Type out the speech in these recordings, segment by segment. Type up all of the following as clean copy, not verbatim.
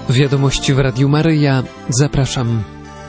Wiadomości w Radiu Maryja. Zapraszam.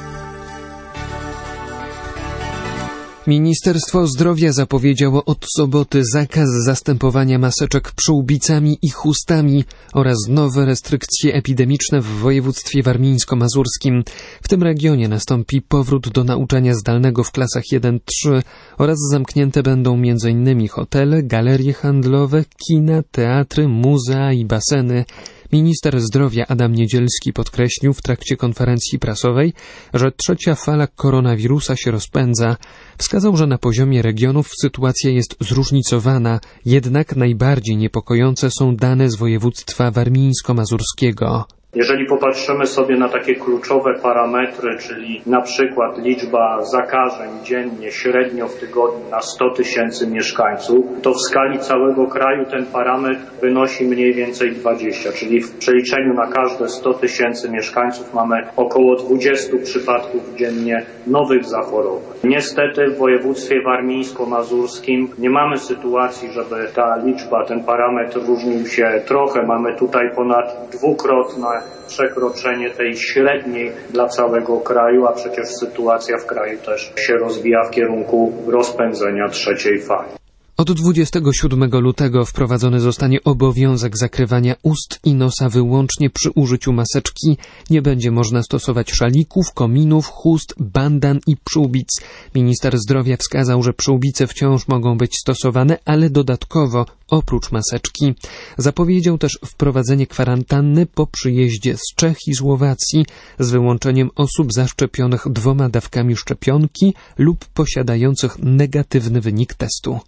Ministerstwo Zdrowia zapowiedziało od soboty zakaz zastępowania maseczek przyłbicami i chustami oraz nowe restrykcje epidemiczne w województwie warmińsko-mazurskim. W tym regionie nastąpi powrót do nauczania zdalnego w klasach 1-3 oraz zamknięte będą m.in. hotele, galerie handlowe, kina, teatry, muzea i baseny. Minister zdrowia Adam Niedzielski podkreślił w trakcie konferencji prasowej, że trzecia fala koronawirusa się rozpędza. Wskazał, że na poziomie regionów sytuacja jest zróżnicowana, jednak najbardziej niepokojące są dane z województwa warmińsko-mazurskiego. Jeżeli popatrzymy sobie na takie kluczowe parametry, czyli na przykład liczba zakażeń dziennie średnio w tygodniu na 100 000 mieszkańców, to w skali całego kraju ten parametr wynosi mniej więcej 20, czyli w przeliczeniu na każde 100 000 mieszkańców mamy około 20 przypadków dziennie nowych zachorowań. Niestety w województwie warmińsko-mazurskim nie mamy sytuacji, żeby ta liczba, ten parametr różnił się trochę. Mamy tutaj ponad dwukrotne przekroczenie tej średniej dla całego kraju, a przecież sytuacja w kraju też się rozwija w kierunku rozpędzenia trzeciej fali. Od 27 lutego wprowadzony zostanie obowiązek zakrywania ust i nosa wyłącznie przy użyciu maseczki. Nie będzie można stosować szalików, kominów, chust, bandan i przyłbic. Minister zdrowia wskazał, że przyłbice wciąż mogą być stosowane, ale dodatkowo oprócz maseczki. Zapowiedział też wprowadzenie kwarantanny po przyjeździe z Czech i Słowacji z wyłączeniem osób zaszczepionych 2 dawkami szczepionki lub posiadających negatywny wynik testu.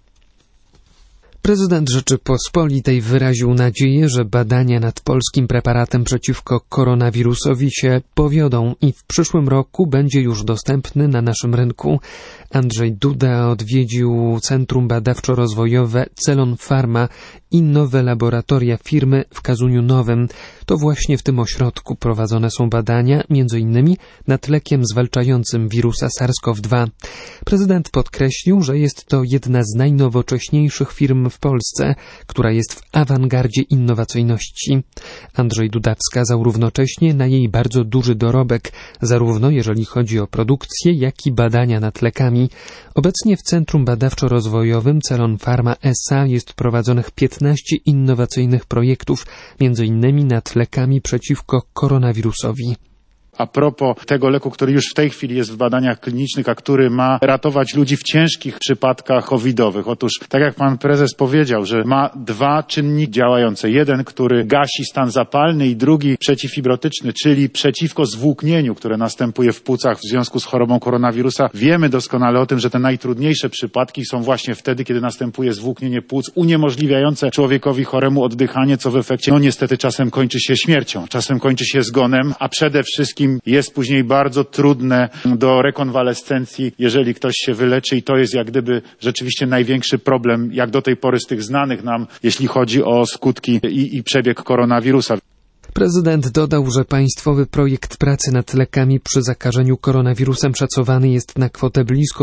Prezydent Rzeczypospolitej wyraził nadzieję, że badania nad polskim preparatem przeciwko koronawirusowi się powiodą i w przyszłym roku będzie już dostępny na naszym rynku. Andrzej Duda odwiedził Centrum Badawczo-Rozwojowe Celon Pharma i nowe laboratoria firmy w Kazuniu Nowym. To właśnie w tym ośrodku prowadzone są badania, m.in. nad lekiem zwalczającym wirusa SARS-CoV-2. Prezydent podkreślił, że jest to jedna z najnowocześniejszych firm w Polsce, która jest w awangardzie innowacyjności. Andrzej Duda wskazał równocześnie na jej bardzo duży dorobek, zarówno jeżeli chodzi o produkcję, jak i badania nad lekami. Obecnie w Centrum Badawczo-Rozwojowym Celon Pharma S.A. jest prowadzonych 15 innowacyjnych projektów, m.in. nad lekami przeciwko koronawirusowi. A propos tego leku, który już w tej chwili jest w badaniach klinicznych, a który ma ratować ludzi w ciężkich przypadkach covidowych. Otóż, tak jak pan prezes powiedział, że ma 2 czynniki działające. Jeden, który gasi stan zapalny i drugi przeciwfibrotyczny, czyli przeciwko zwłóknieniu, które następuje w płucach w związku z chorobą koronawirusa. Wiemy doskonale o tym, że te najtrudniejsze przypadki są właśnie wtedy, kiedy następuje zwłóknienie płuc uniemożliwiające człowiekowi choremu oddychanie, co w efekcie, niestety czasem kończy się śmiercią, czasem kończy się zgonem, a przede wszystkim jest później bardzo trudne do rekonwalescencji, jeżeli ktoś się wyleczy i to jest jak gdyby rzeczywiście największy problem, jak do tej pory z tych znanych nam, jeśli chodzi o skutki i przebieg koronawirusa. Prezydent dodał, że państwowy projekt pracy nad lekami przy zakażeniu koronawirusem szacowany jest na kwotę blisko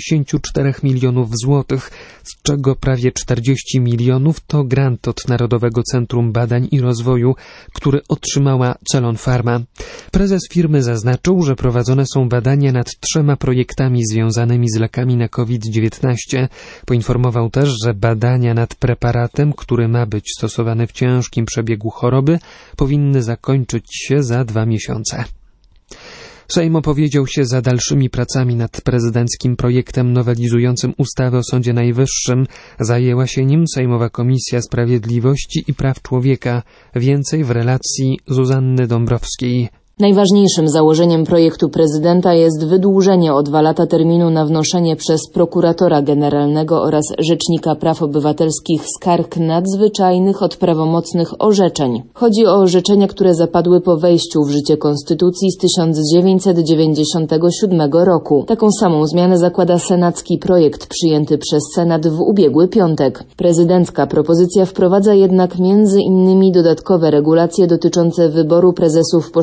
64 milionów złotych, z czego prawie 40 milionów to grant od Narodowego Centrum Badań i Rozwoju, który otrzymała Celon Pharma. Prezes firmy zaznaczył, że prowadzone są badania nad 3 projektami związanymi z lekami na COVID-19. Poinformował też, że badania nad preparatem, który ma być stosowany w ciężkim przebiegu choroby, powinny zakończyć się za 2 miesiące. Sejm opowiedział się za dalszymi pracami nad prezydenckim projektem nowelizującym ustawę o Sądzie Najwyższym. Zajęła się nim Sejmowa Komisja Sprawiedliwości i Praw Człowieka. Więcej w relacji Zuzanny Dąbrowskiej. Najważniejszym założeniem projektu prezydenta jest wydłużenie o 2 lata terminu na wnoszenie przez prokuratora generalnego oraz Rzecznika Praw Obywatelskich skarg nadzwyczajnych od prawomocnych orzeczeń. Chodzi o orzeczenia, które zapadły po wejściu w życie Konstytucji z 1997 roku. Taką samą zmianę zakłada senacki projekt przyjęty przez Senat w ubiegły piątek. Prezydencka propozycja wprowadza jednak m.in. dodatkowe regulacje dotyczące wyboru prezesów poszczególnych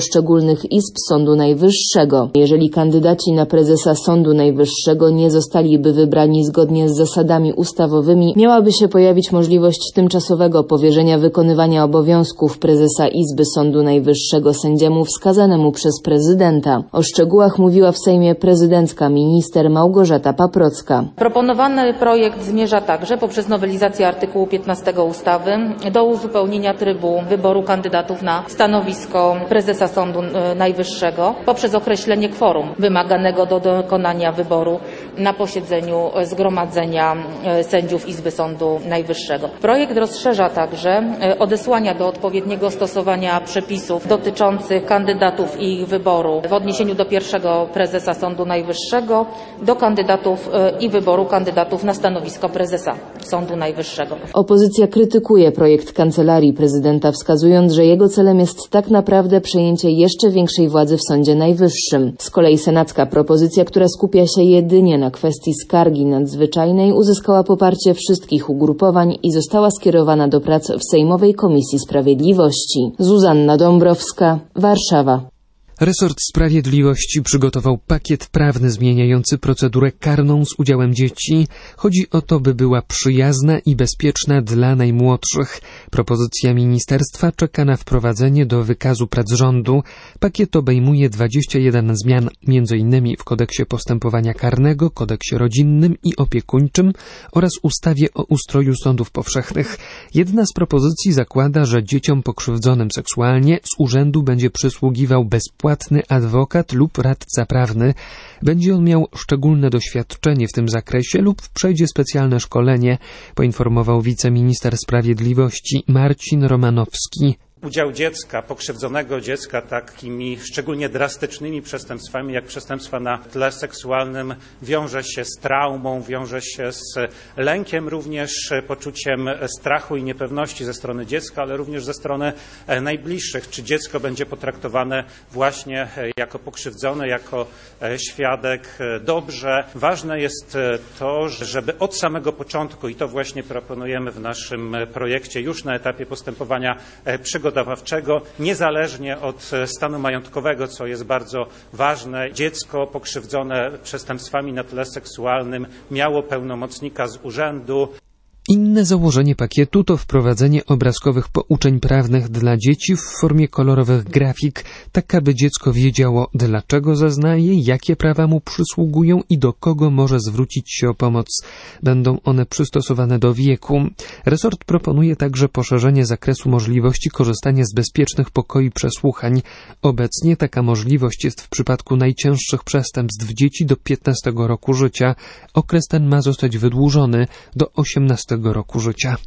poszczególnych izb Sądu Najwyższego. Jeżeli kandydaci na prezesa Sądu Najwyższego nie zostaliby wybrani zgodnie z zasadami ustawowymi, miałaby się pojawić możliwość tymczasowego powierzenia wykonywania obowiązków prezesa Izby Sądu Najwyższego sędziemu wskazanemu przez prezydenta. O szczegółach mówiła w Sejmie prezydencka minister Małgorzata Paprocka. Proponowany projekt zmierza także poprzez nowelizację artykułu 15 ustawy do uzupełnienia trybu wyboru kandydatów na stanowisko prezesa Sądu Najwyższego poprzez określenie kworum wymaganego do dokonania wyboru na posiedzeniu Zgromadzenia Sędziów Izby Sądu Najwyższego. Projekt rozszerza także odesłania do odpowiedniego stosowania przepisów dotyczących kandydatów i ich wyboru w odniesieniu do pierwszego prezesa Sądu Najwyższego do kandydatów i wyboru kandydatów na stanowisko prezesa Sądu Najwyższego. Opozycja krytykuje projekt Kancelarii Prezydenta, wskazując, że jego celem jest tak naprawdę przejęcie jeszcze większej władzy w Sądzie Najwyższym. Z kolei senacka propozycja, która skupia się jedynie na kwestii skargi nadzwyczajnej, uzyskała poparcie wszystkich ugrupowań i została skierowana do prac w Sejmowej Komisji Sprawiedliwości. Zuzanna Dąbrowska, Warszawa. Resort Sprawiedliwości przygotował pakiet prawny zmieniający procedurę karną z udziałem dzieci. Chodzi o to, by była przyjazna i bezpieczna dla najmłodszych. Propozycja ministerstwa czeka na wprowadzenie do wykazu prac rządu. Pakiet obejmuje 21 zmian, m.in. w Kodeksie Postępowania Karnego, Kodeksie Rodzinnym i Opiekuńczym oraz ustawie o ustroju sądów powszechnych. Jedna z propozycji zakłada, że dzieciom pokrzywdzonym seksualnie z urzędu będzie przysługiwał bezpłatny adwokat lub radca prawny. Będzie on miał szczególne doświadczenie w tym zakresie lub przejdzie specjalne szkolenie, poinformował wiceminister sprawiedliwości Marcin Romanowski. Udział dziecka, pokrzywdzonego dziecka takimi szczególnie drastycznymi przestępstwami jak przestępstwa na tle seksualnym wiąże się z traumą, wiąże się z lękiem, również poczuciem strachu i niepewności ze strony dziecka, ale również ze strony najbliższych. Czy dziecko będzie potraktowane właśnie jako pokrzywdzone, jako świadek dobrze. Ważne jest to, żeby od samego początku, i to właśnie proponujemy w naszym projekcie już na etapie postępowania przygotowawczego, niezależnie od stanu majątkowego, co jest bardzo ważne, dziecko pokrzywdzone przestępstwami na tle seksualnym miało pełnomocnika z urzędu. Inne założenie pakietu to wprowadzenie obrazkowych pouczeń prawnych dla dzieci w formie kolorowych grafik, tak aby dziecko wiedziało, dlaczego zeznaje, jakie prawa mu przysługują i do kogo może zwrócić się o pomoc. Będą one przystosowane do wieku. Resort proponuje także poszerzenie zakresu możliwości korzystania z bezpiecznych pokoi przesłuchań. Obecnie taka możliwość jest w przypadku najcięższych przestępstw dzieci do 15 roku życia. Okres ten ma zostać wydłużony do 18 roku życia.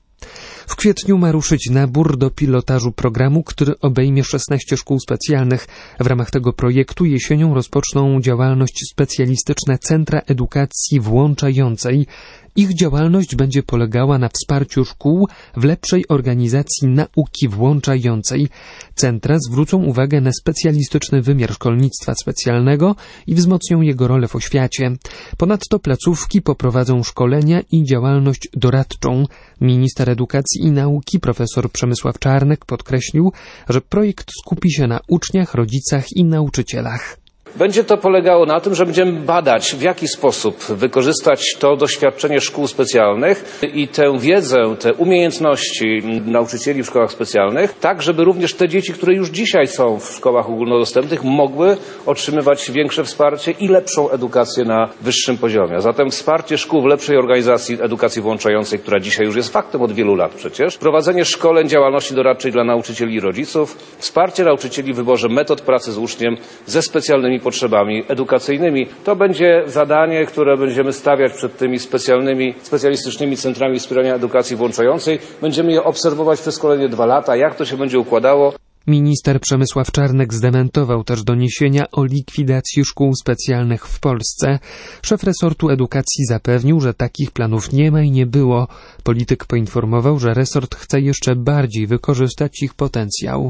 W kwietniu ma ruszyć nabór do pilotażu programu, który obejmie 16 szkół specjalnych. W ramach tego projektu jesienią rozpoczną działalność specjalistyczne Centra Edukacji Włączającej. Ich działalność będzie polegała na wsparciu szkół w lepszej organizacji nauki włączającej. Centra zwrócą uwagę na specjalistyczny wymiar szkolnictwa specjalnego i wzmocnią jego rolę w oświacie. Ponadto placówki poprowadzą szkolenia i działalność doradczą. Minister Edukacji i Nauki profesor Przemysław Czarnek podkreślił, że projekt skupi się na uczniach, rodzicach i nauczycielach. Będzie to polegało na tym, że będziemy badać, w jaki sposób wykorzystać to doświadczenie szkół specjalnych i tę wiedzę, te umiejętności nauczycieli w szkołach specjalnych, tak żeby również te dzieci, które już dzisiaj są w szkołach ogólnodostępnych, mogły otrzymywać większe wsparcie i lepszą edukację na wyższym poziomie. A zatem wsparcie szkół w lepszej organizacji edukacji włączającej, która dzisiaj już jest faktem od wielu lat przecież, prowadzenie szkoleń, działalności doradczej dla nauczycieli i rodziców, wsparcie nauczycieli w wyborze metod pracy z uczniem ze specjalnymi potrzebami edukacyjnymi. To będzie zadanie, które będziemy stawiać przed tymi specjalistycznymi centrami wspierania edukacji włączającej. Będziemy je obserwować przez kolejne 2 lata, jak to się będzie układało. Minister Przemysław Czarnek zdementował też doniesienia o likwidacji szkół specjalnych w Polsce. Szef resortu edukacji zapewnił, że takich planów nie ma i nie było. Polityk poinformował, że resort chce jeszcze bardziej wykorzystać ich potencjał.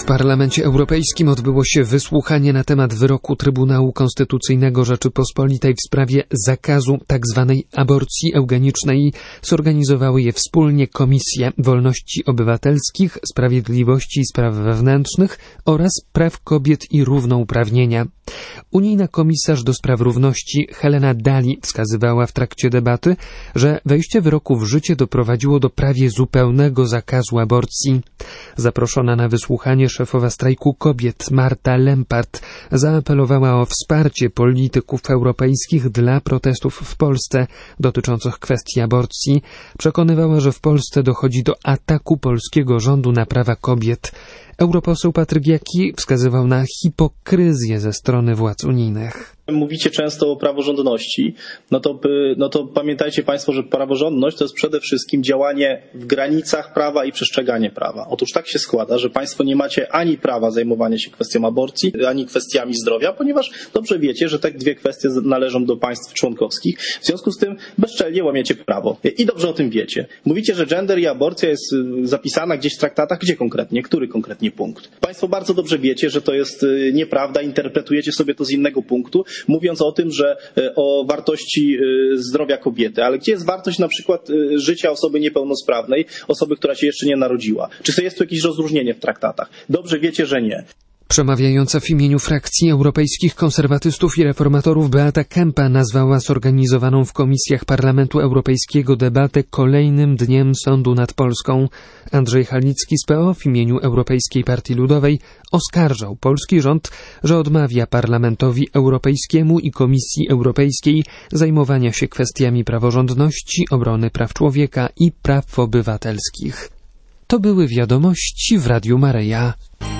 Parlamencie Europejskim odbyło się wysłuchanie na temat wyroku Trybunału Konstytucyjnego Rzeczypospolitej w sprawie zakazu tzw. aborcji eugenicznej. Zorganizowały je wspólnie Komisje Wolności Obywatelskich, Sprawiedliwości i Spraw Wewnętrznych oraz Praw Kobiet i Równouprawnienia. Unijna komisarz do spraw równości Helena Dalli wskazywała w trakcie debaty, że wejście wyroku w życie doprowadziło do prawie zupełnego zakazu aborcji. Zaproszona na wysłuchanie szefowa strajku kobiet Marta Lempart zaapelowała o wsparcie polityków europejskich dla protestów w Polsce dotyczących kwestii aborcji. Przekonywała, że w Polsce dochodzi do ataku polskiego rządu na prawa kobiet. Europoseł Patryk Jaki wskazywał na hipokryzję ze strony władz unijnych. Mówicie często o praworządności, no to pamiętajcie Państwo, że praworządność to jest przede wszystkim działanie w granicach prawa i przestrzeganie prawa. Otóż tak się składa, że Państwo nie macie ani prawa zajmowania się kwestią aborcji, ani kwestiami zdrowia, ponieważ dobrze wiecie, że te dwie kwestie należą do państw członkowskich. W związku z tym bezczelnie łamiecie prawo i dobrze o tym wiecie. Mówicie, że gender i aborcja jest zapisana gdzieś w traktatach. Gdzie konkretnie? Który konkretnie punkt? Państwo bardzo dobrze wiecie, że to jest nieprawda, interpretujecie sobie to z innego punktu, mówiąc o tym, że o wartości zdrowia kobiety. Ale gdzie jest wartość na przykład życia osoby niepełnosprawnej, osoby, która się jeszcze nie narodziła? Czy jest tu jakieś rozróżnienie w traktatach? Dobrze wiecie, że nie. Przemawiająca w imieniu frakcji europejskich konserwatystów i reformatorów Beata Kempa nazwała zorganizowaną w komisjach Parlamentu Europejskiego debatę kolejnym dniem sądu nad Polską. Andrzej Halicki z PO w imieniu Europejskiej Partii Ludowej oskarżał polski rząd, że odmawia Parlamentowi Europejskiemu i Komisji Europejskiej zajmowania się kwestiami praworządności, obrony praw człowieka i praw obywatelskich. To były wiadomości w Radiu Maryja.